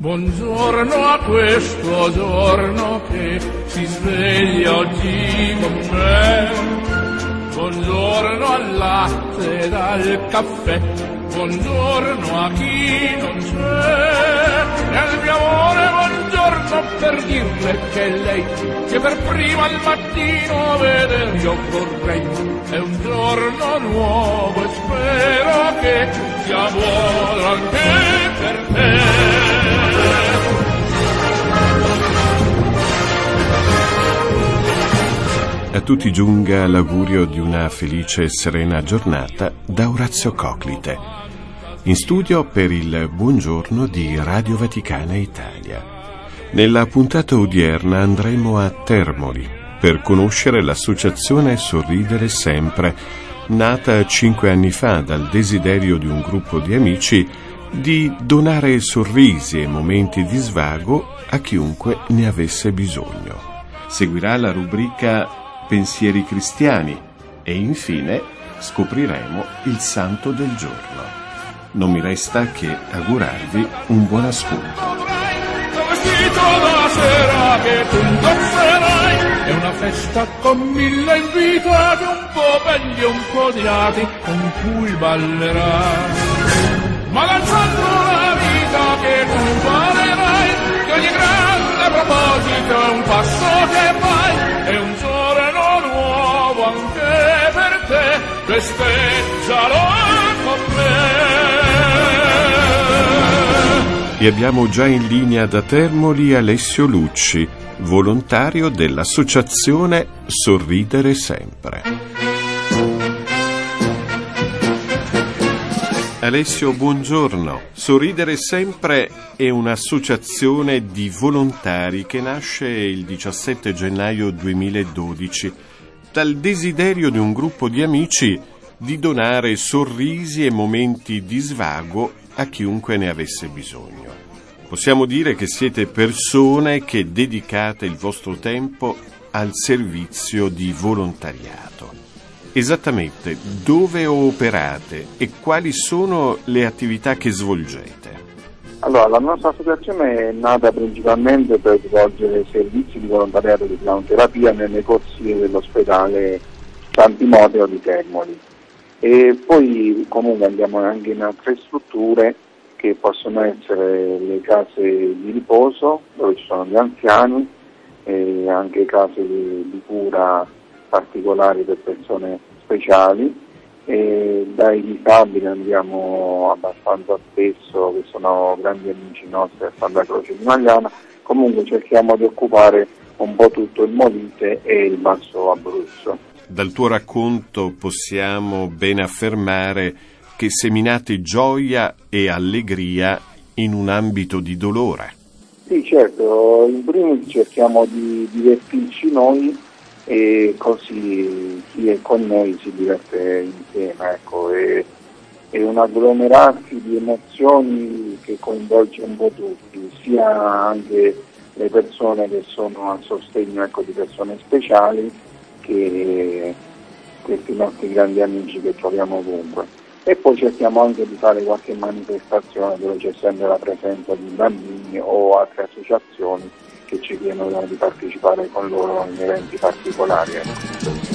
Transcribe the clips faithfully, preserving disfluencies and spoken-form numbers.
Buongiorno a questo giorno che si sveglia oggi con me. Buongiorno al latte ed al caffè. Buongiorno a chi non c'è. E al mio amore buongiorno per dirle che lei, che per prima al mattino vedere io vorrei. È un giorno nuovo e spero che sia buono anche per te. A tutti giunga l'augurio di una felice e serena giornata da Orazio Coclite, in studio per il Buongiorno di Radio Vaticana Italia. Nella puntata odierna andremo a Termoli per conoscere l'associazione Sorridere Sempre, nata cinque anni fa dal desiderio di un gruppo di amici di donare sorrisi e momenti di svago a chiunque ne avesse bisogno. Seguirà la rubrica Pensieri cristiani e infine scopriremo il santo del giorno. Non mi resta che augurarvi un buon ascolto. È una festa con mille invitati, un po' belli e un po' odiati, con cui ballerai. Ma lanciando la vita che tu farerai, che ogni grande proposito è un passo che fai, è un giorno nuovo anche per te, festeggialo con me. E abbiamo già in linea da Termoli Alessio Lucci, volontario dell'associazione Sorridere Sempre. Alessio, buongiorno. Sorridere Sempre è un'associazione di volontari che nasce il diciassette gennaio duemiladodici dal desiderio di un gruppo di amici di donare sorrisi e momenti di svago a chiunque ne avesse bisogno. Possiamo dire che siete persone che dedicate il vostro tempo al servizio di volontariato. Esattamente dove operate e quali sono le attività che svolgete? Allora, la nostra associazione è nata principalmente per svolgere servizi di volontariato di clownterapia nelle corsie dell'ospedale San Timoteo di Termoli, e poi comunque andiamo anche in altre strutture che possono essere le case di riposo dove ci sono gli anziani, e anche case di, di cura particolari per persone speciali, e dai disabili andiamo abbastanza spesso, che sono grandi amici nostri a Santa Croce di Magliana. Comunque cerchiamo di occupare un po' tutto il Molise e il Basso Abruzzo. Dal tuo racconto possiamo ben affermare che seminate gioia e allegria in un ambito di dolore. Sì, certo, in primis cerchiamo di divertirci noi e così chi è con noi si diverte insieme, ecco, è, è un agglomerarsi di emozioni che coinvolge un po' tutti, sia anche le persone che sono a sostegno, ecco, di persone speciali, che questi nostri grandi amici che troviamo ovunque. E poi cerchiamo anche di fare qualche manifestazione dove c'è sempre la presenza di bambini o altre associazioni che ci chiedono di partecipare con loro in eventi particolari. Ecco.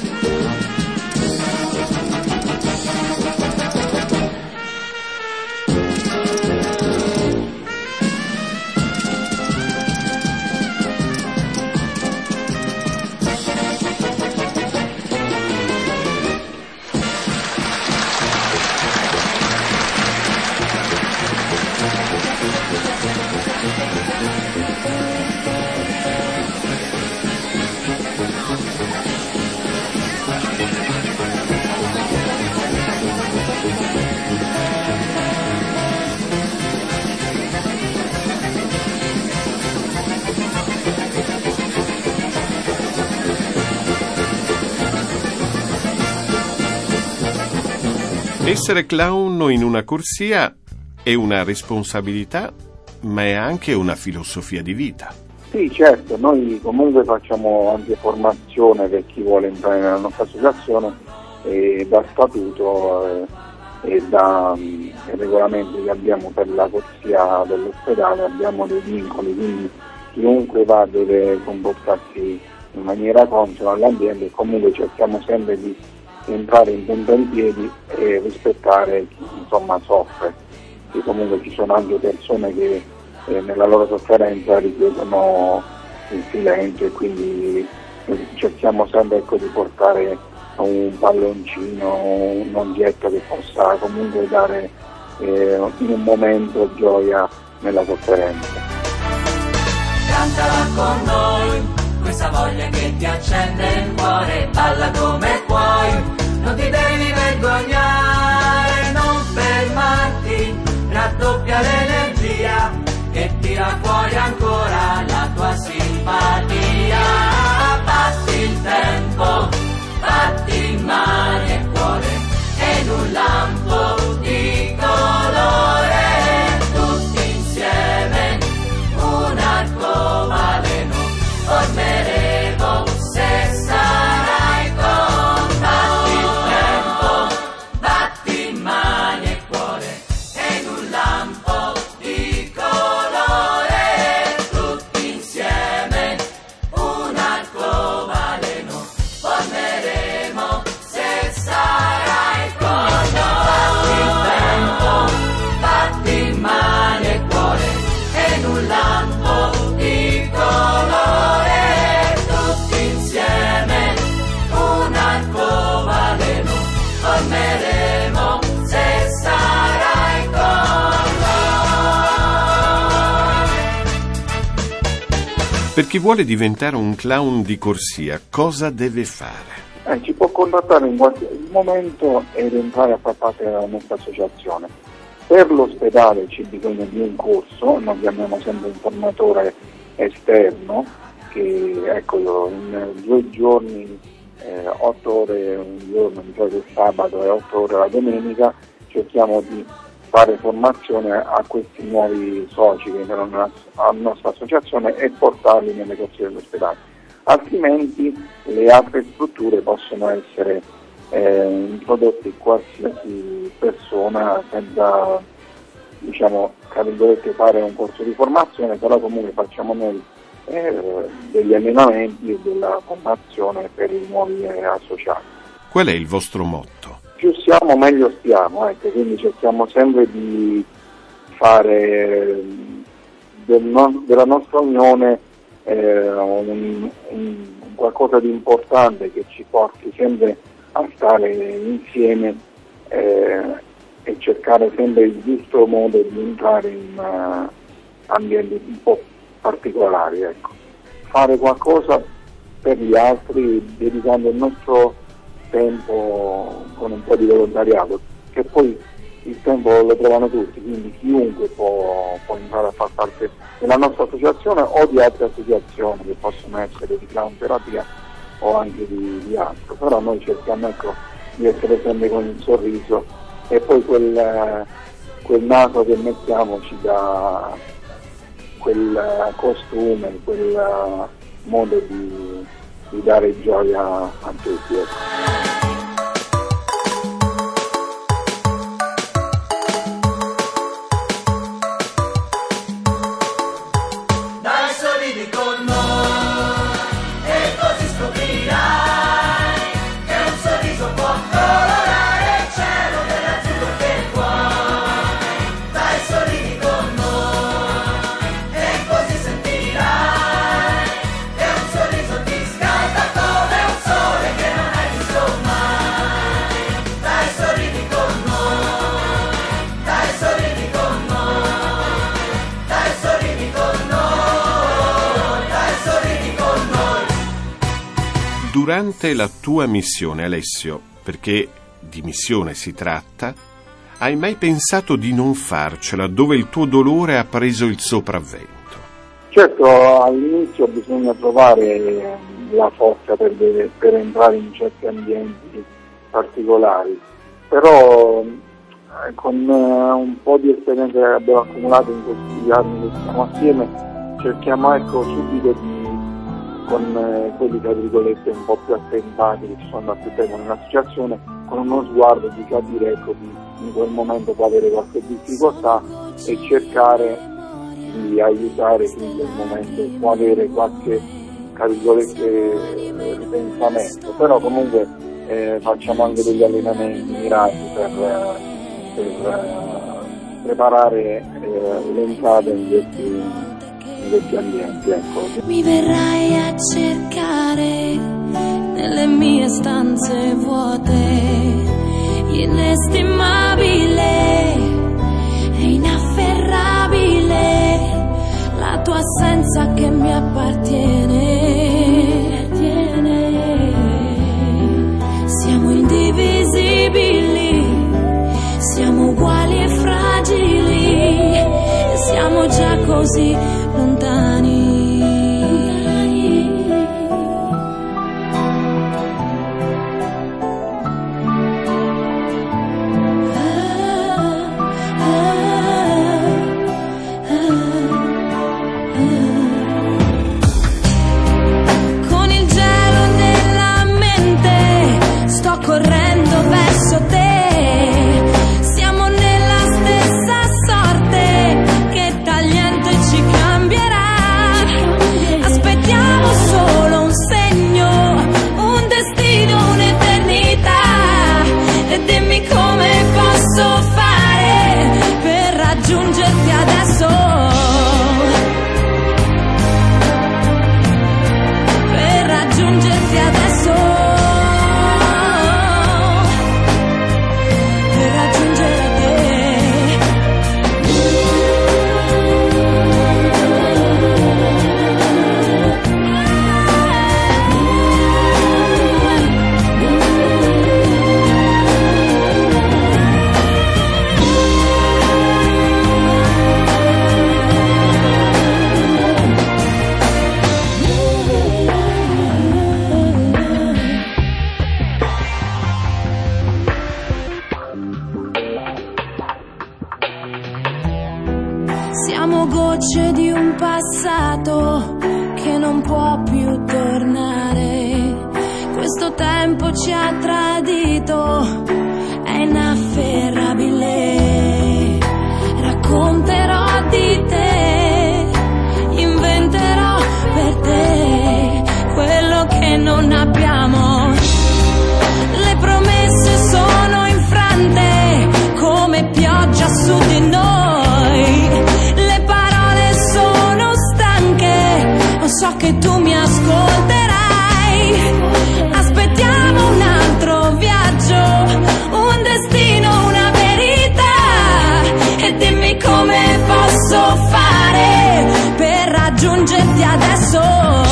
Essere clown in una corsia è una responsabilità, ma è anche una filosofia di vita. Sì, certo, noi comunque facciamo anche formazione per chi vuole entrare nella nostra associazione, e da statuto eh, e dai regolamenti che abbiamo per la corsia dell'ospedale abbiamo dei vincoli, quindi chiunque va deve comportarsi in maniera consona all'ambiente e comunque cerchiamo sempre di entrare in punta in piedi e rispettare chi insomma soffre, che comunque ci sono anche persone che eh, nella loro sofferenza richiedono il silenzio e quindi eh, cerchiamo sempre ecco, di portare un palloncino, un oggetto che possa comunque dare eh, in un momento gioia nella sofferenza. Cantala con noi, questa voglia che ti accende il cuore, balla come puoi, non ti devi vergognare, non fermarti, raddoppia l'energia che tira fuori ancora la tua simpatia. Batti il tempo, batti mani e cuore, e in un lampo di colore, tutti insieme, un arcobaleno formeremo se sarai con. Batti il tempo, batti mani e cuore, e in un lampo di colore, tutti insieme, un arcobaleno formeremo se sarai con noi. Batti il tempo, batti mani e cuore, e in un lampo di colore, tutti insieme, un arcobaleno formeremo se sarai con noi. Per chi vuole diventare un clown di corsia, cosa deve fare? Eh, ci può contattare in qualsiasi momento ed entrare a far parte della nostra associazione. Per l'ospedale c'è bisogno di un corso, noi chiamiamo sempre un formatore esterno che ecco, in due giorni, eh, otto ore un giorno, di solito il sabato e otto ore la domenica, cerchiamo di fare formazione a questi nuovi soci che entrano nella nostra associazione e portarli nelle corsie dell'ospedale. Altrimenti le altre strutture possono essere eh, introdotte qualsiasi persona senza, diciamo, tra virgolette, fare un corso di formazione, però comunque facciamo noi eh, degli allenamenti e della formazione per i nuovi eh, associati. Qual è il vostro motto? Più siamo meglio stiamo, ecco, quindi cerchiamo sempre di fare del no- della nostra unione eh, un, un, qualcosa di importante che ci porti sempre a stare insieme eh, e cercare sempre il giusto modo di entrare in uh, ambienti un po' particolari, ecco. Fare qualcosa per gli altri dedicando il nostro tempo con un po' di volontariato, che poi il tempo lo trovano tutti, quindi chiunque può, può entrare a far parte della nostra associazione o di altre associazioni che possono essere di clown terapia o anche di, di altro, però noi cerchiamo ecco, di essere sempre con il sorriso e poi quel, quel naso che mettiamo ci dà quel costume, quel modo di, di dare gioia a tutti. Ecco. Durante la tua missione, Alessio, perché di missione si tratta, hai mai pensato di non farcela dove il tuo dolore ha preso il sopravvento? Certo, all'inizio bisogna trovare la forza per, per entrare in certi ambienti particolari, però eh, con eh, un po' di esperienza che abbiamo accumulato in questi anni che stiamo assieme, cerchiamo ecco subito di con eh, quelli tra virgolette un po' più attentati che ci sono da più tempo nell'associazione con uno sguardo di capire, ecco, di, in quel momento può avere qualche difficoltà e cercare di aiutare chi in quel momento può avere qualche, tra virgolette, ripensamento, però comunque eh, facciamo anche degli allenamenti mirati per, per eh, preparare eh, l'entrata in questi, in questi ambienti. Ecco. Mi verrai a cercare nelle mie stanze vuote, inestimabile e inafferrabile, la tua assenza che mi appartiene. Siamo indivisibili, siamo uguali e fragili, siamo già così lontani. Siamo gocce di un passato che non può più tornare. Questo tempo ci ha tradito, è inafferrabile. Racconterò di te, inventerò per te quello che non abbiamo. Le promesse sono infrante come pioggia su di noi. Le parole sono stanche, so che tu mi ascolterai. Aspettiamo un altro viaggio, un destino, una verità. E dimmi come posso fare per raggiungerti adesso.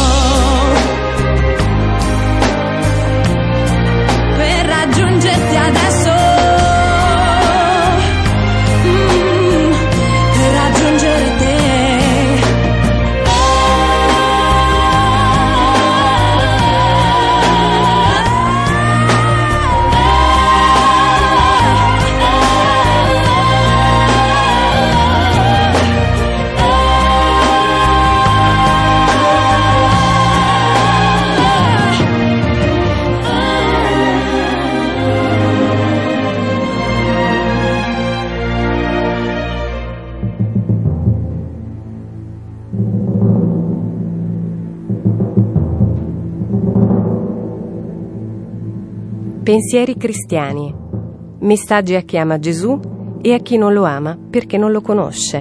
Per raggiungerti adesso. Mm, per raggiungere te. Pensieri cristiani. Messaggi a chi ama Gesù e a chi non lo ama perché non lo conosce.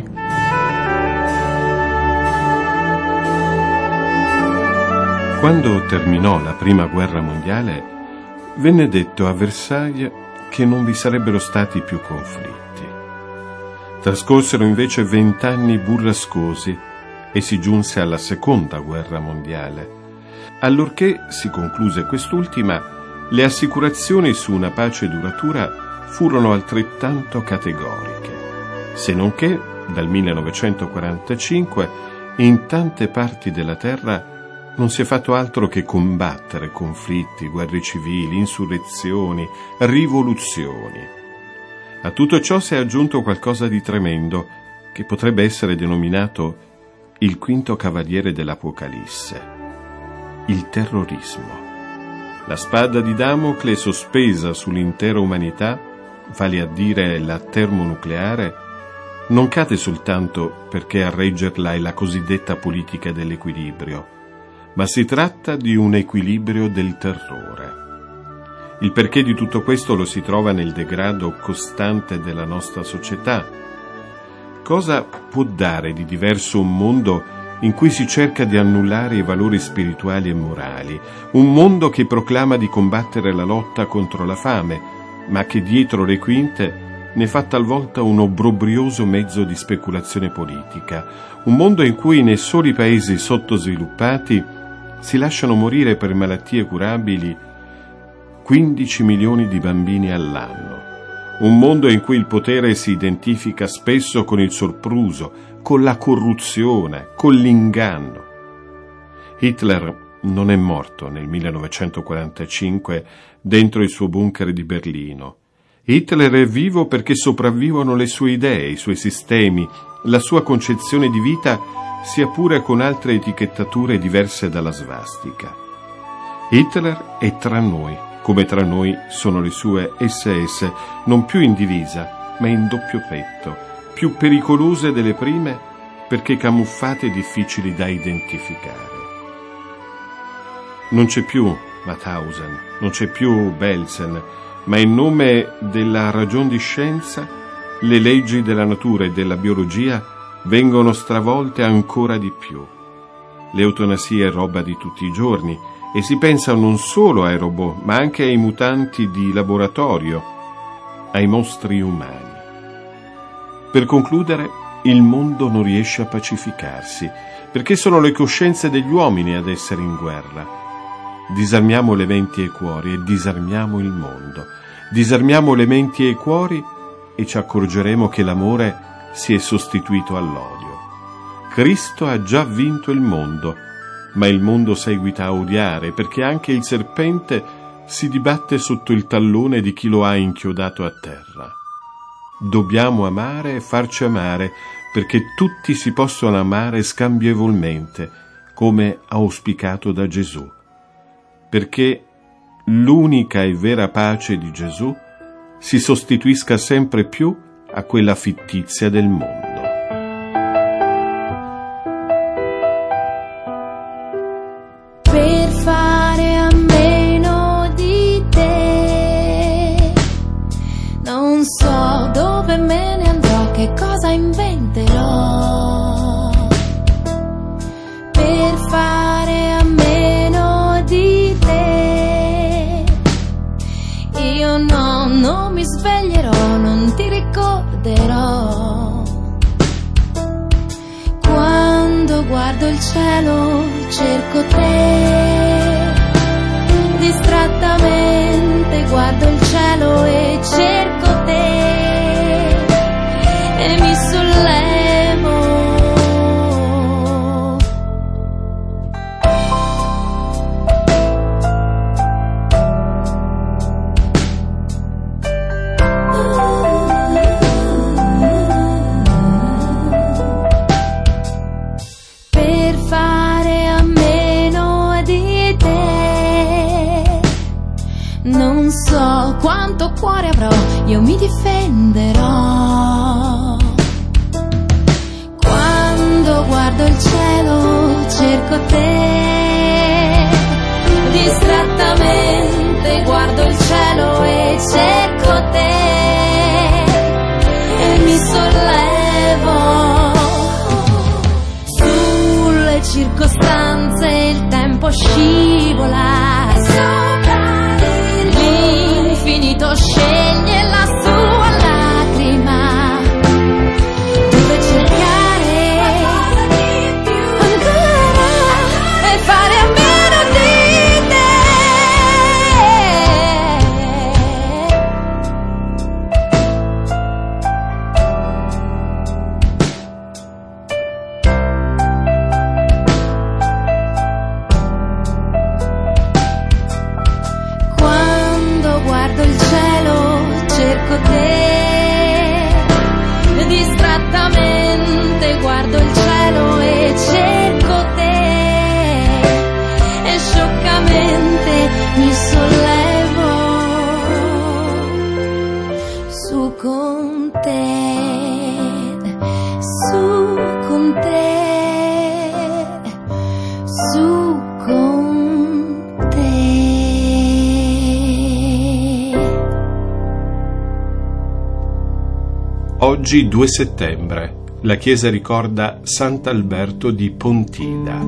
Quando terminò la prima guerra mondiale, venne detto a Versailles che non vi sarebbero stati più conflitti. Trascorsero invece vent'anni burrascosi e si giunse alla seconda guerra mondiale. Allorché si concluse quest'ultima, le assicurazioni su una pace duratura furono altrettanto categoriche, se non che dal millenovecentoquarantacinque in tante parti della terra non si è fatto altro che combattere conflitti, guerre civili, insurrezioni, rivoluzioni. A tutto ciò si è aggiunto qualcosa di tremendo che potrebbe essere denominato il quinto cavaliere dell'Apocalisse, il terrorismo. La spada di Damocle sospesa sull'intera umanità, vale a dire la termonucleare, non cade soltanto perché a reggerla è la cosiddetta politica dell'equilibrio, ma si tratta di un equilibrio del terrore. Il perché di tutto questo lo si trova nel degrado costante della nostra società. Cosa può dare di diverso un mondo in cui si cerca di annullare i valori spirituali e morali, un mondo che proclama di combattere la lotta contro la fame, ma che dietro le quinte ne fa talvolta un obbrobrioso mezzo di speculazione politica, un mondo in cui nei soli paesi sottosviluppati si lasciano morire per malattie curabili quindici milioni di bambini all'anno, un mondo in cui il potere si identifica spesso con il sopruso, con la corruzione, con l'inganno. Hitler non è morto nel millenovecentoquarantacinque dentro il suo bunker di Berlino. Hitler è vivo perché sopravvivono le sue idee, i suoi sistemi, la sua concezione di vita, sia pure con altre etichettature diverse dalla svastica. Hitler è tra noi, come tra noi sono le sue esse esse, non più in divisa, ma in doppio petto, più pericolose delle prime perché camuffate e difficili da identificare. Non c'è più Mauthausen, non c'è più Belsen, ma in nome della ragion di scienza le leggi della natura e della biologia vengono stravolte ancora di più. L'eutanasia è roba di tutti i giorni e si pensa non solo ai robot, ma anche ai mutanti di laboratorio, ai mostri umani. Per concludere, il mondo non riesce a pacificarsi, perché sono le coscienze degli uomini ad essere in guerra. Disarmiamo le menti e i cuori e disarmiamo il mondo. Disarmiamo le menti e i cuori e ci accorgeremo che l'amore si è sostituito all'odio. Cristo ha già vinto il mondo, ma il mondo seguita a odiare, perché anche il serpente si dibatte sotto il tallone di chi lo ha inchiodato a terra. Dobbiamo amare e farci amare, perché tutti si possono amare scambievolmente, come auspicato da Gesù. Perché l'unica e vera pace di Gesù si sostituisca sempre più a quella fittizia del mondo. Per fare a meno di te, non so dove me ne andrò, che cosa inventerò. Per fare a meno di te, io no, non mi sveglierò, non ti ricorderò. Quando guardo il cielo cerco te, distrattamente guardo il cielo e cerco te e mi sollevo. Per fare a meno di te, non so quanto cuore avrò, io mi difenderò. Quando guardo il cielo cerco te, distrattamente guardo il cielo e cerco te e mi sollevo. Sulle circostanze il tempo scivola, l'infinito sceglie la sua lacrima, dove cercare ancora e fare a meno di te. Oggi due settembre. La chiesa ricorda Sant'Alberto di Pontida.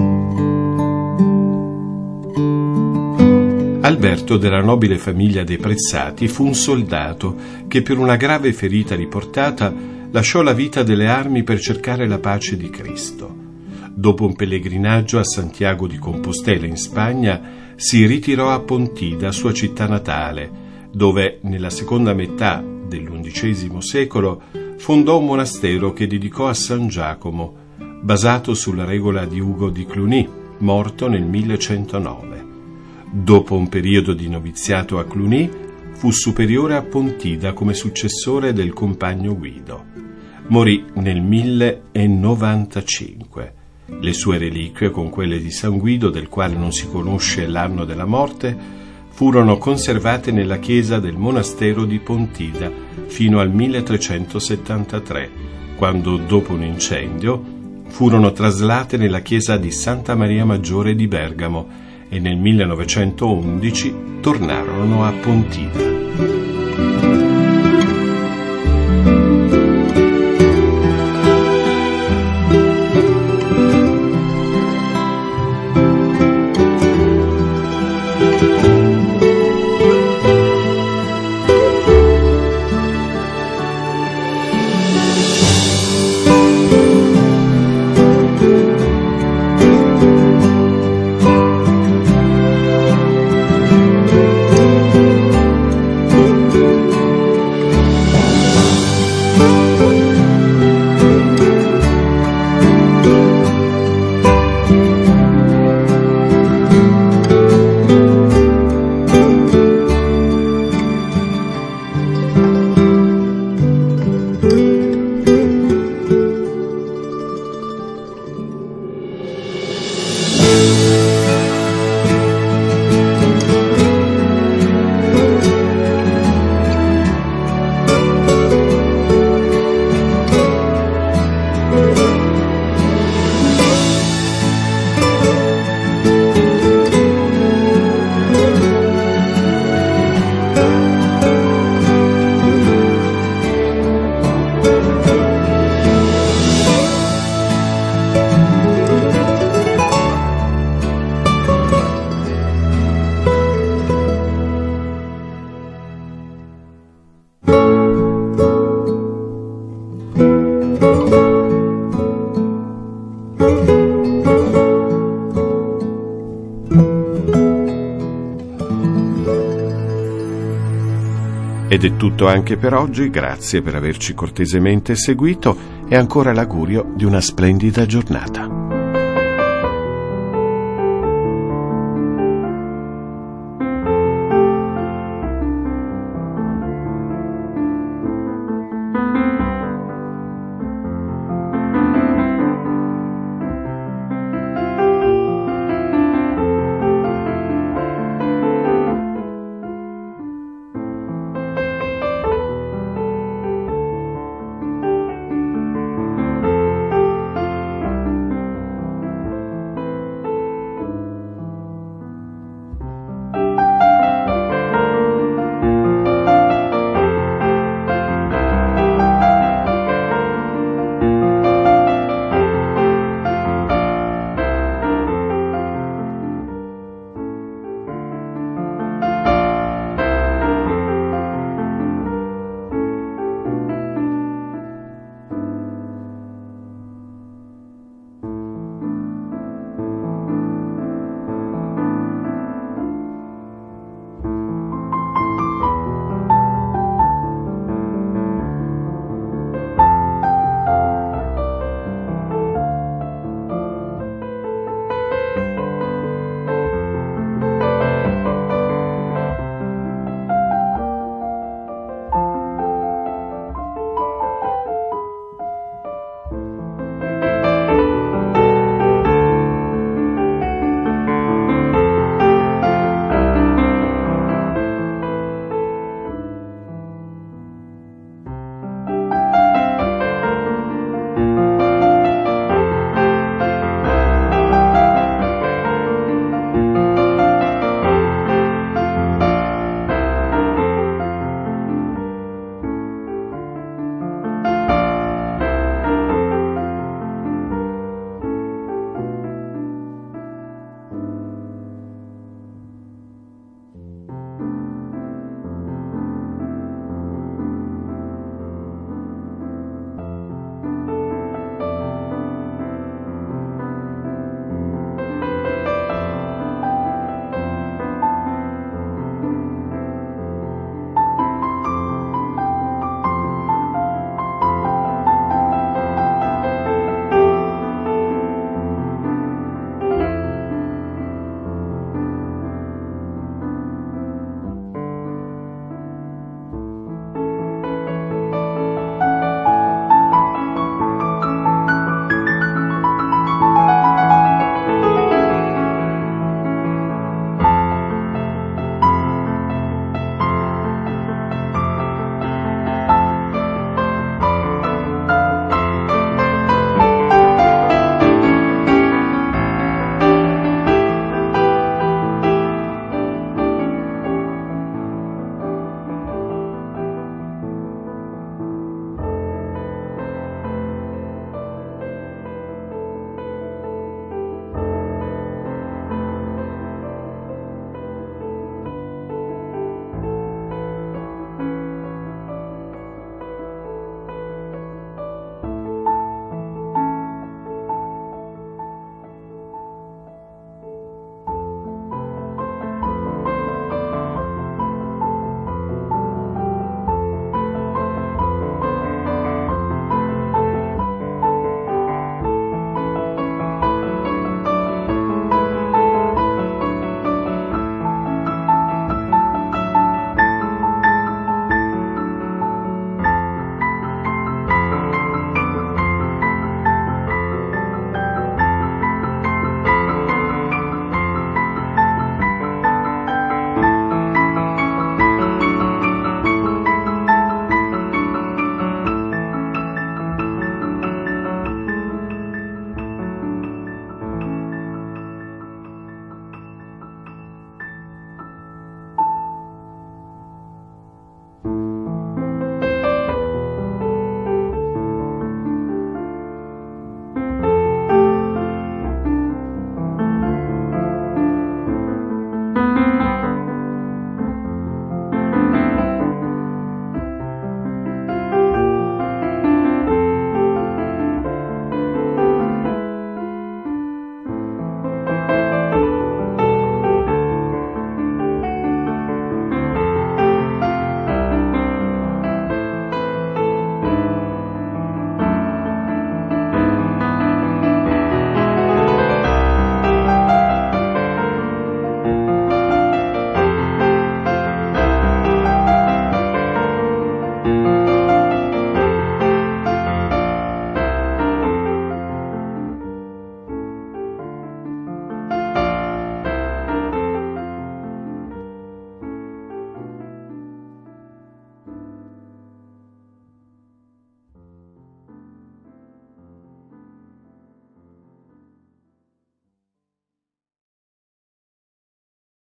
Alberto, della nobile famiglia dei Prezzati, fu un soldato che per una grave ferita riportata lasciò la vita delle armi per cercare la pace di Cristo. Dopo un pellegrinaggio a Santiago di Compostela in Spagna, si ritirò a Pontida, sua città natale, dove nella seconda metà dell'undicesimo secolo fondò un monastero che dedicò a San Giacomo, basato sulla regola di Ugo di Cluny, morto nel millecentonove. Dopo un periodo di noviziato a Cluny, fu superiore a Pontida come successore del compagno Guido. Morì nel millenovantacinque. Le sue reliquie, con quelle di San Guido, del quale non si conosce l'anno della morte, furono conservate nella chiesa del monastero di Pontida fino al milletrecentosettantatré, quando, dopo un incendio, furono traslate nella chiesa di Santa Maria Maggiore di Bergamo e nel millenovecentoundici tornarono a Pontida. Ed è tutto anche per oggi, grazie per averci cortesemente seguito e ancora l'augurio di una splendida giornata.